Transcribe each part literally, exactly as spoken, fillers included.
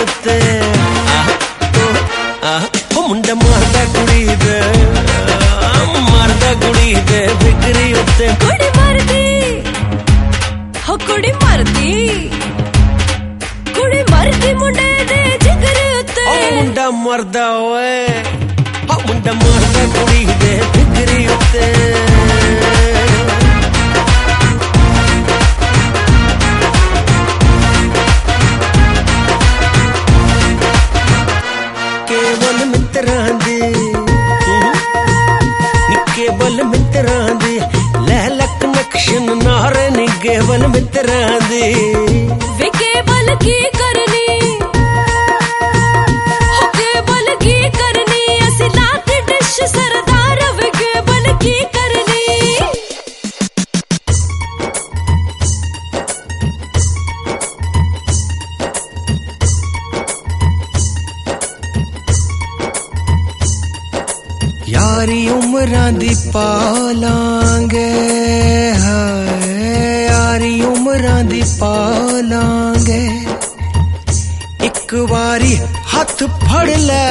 उत्ते मुंडा मारदा कुड़ी दे मारदा कुड़ी दे फिकरी उत्ते कुड़ी मरदी हो कुड़ी मरदी कुड़ी मरदी मुंडे दे जिगरे उत्ते मुंडा मरदा ओए मुंडा मारदा कुड़ी दे फिकरी उत्ते केवल मित्रां दी केवल मित्रां दी लै लक नक्शन नारे नी केवल मित्रां दी वे केवल की करनी हो केवल की करनी असी लात डिश सरदार वे केवल की करनी यारी उमरां दी पालांगे हाय यारी उमरां दी पालांगे एक वारी हथ फड़ ले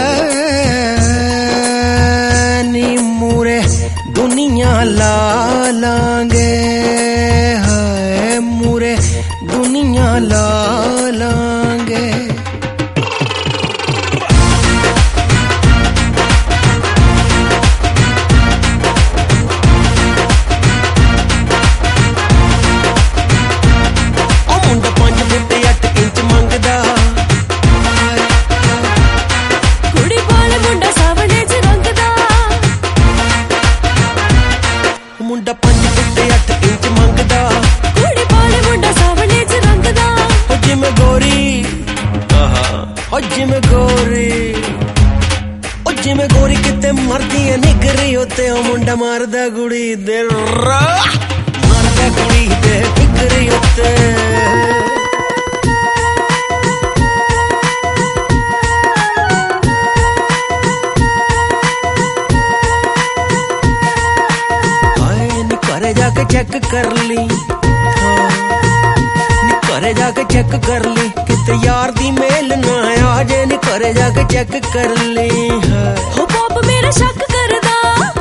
नी मूरे दुनिया ला लांगे हाय मूरे दुनिया ला लांगे मुंडा पंज फुट अठ इंच मंगदा कुड़ी पाले मुंडा सावने च रंगदा ओ जिमें गोरी आहा ओ जिमें गोरी ओ जिमें गोरी किते मरदी है निगरी होते ओ मुंडा मारदा कुड़ी दे मारदा कुड़ी दे निगरी होते जाके चेक कर ली नी घरे जाके चेक कर ली किते यार दी मेल ना आ जे नी घरे जाके चेक कर ली हो पाप मेरा शक करदा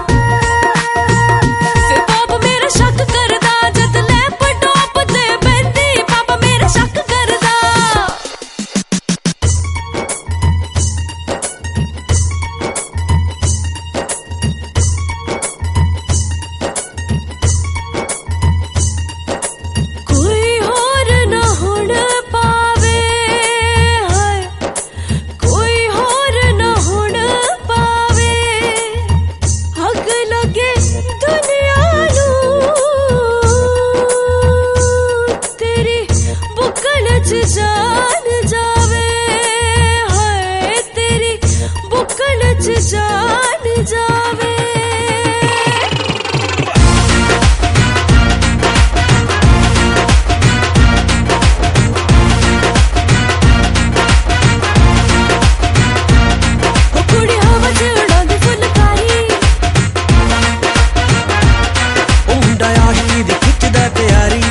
फिर पाप मेरा शक करदा जद लैंप टॉप ते बंदी पाप मेरा शक करदा जान जावे हाय तेरी बुकल च जान जावे ओ कुड़ी हवा च उड़ांदी फुलकारी ओ मुंडा आशिकी दी खिचदा तैयारी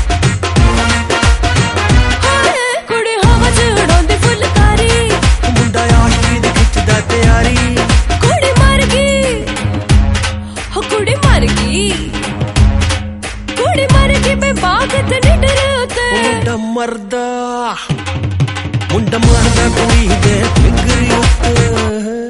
कुड़ी मर गई मैं बागत नहीं डरते मुंडा मरदा मुंडा मरदा कुड़ी दे फिकरी उत्ते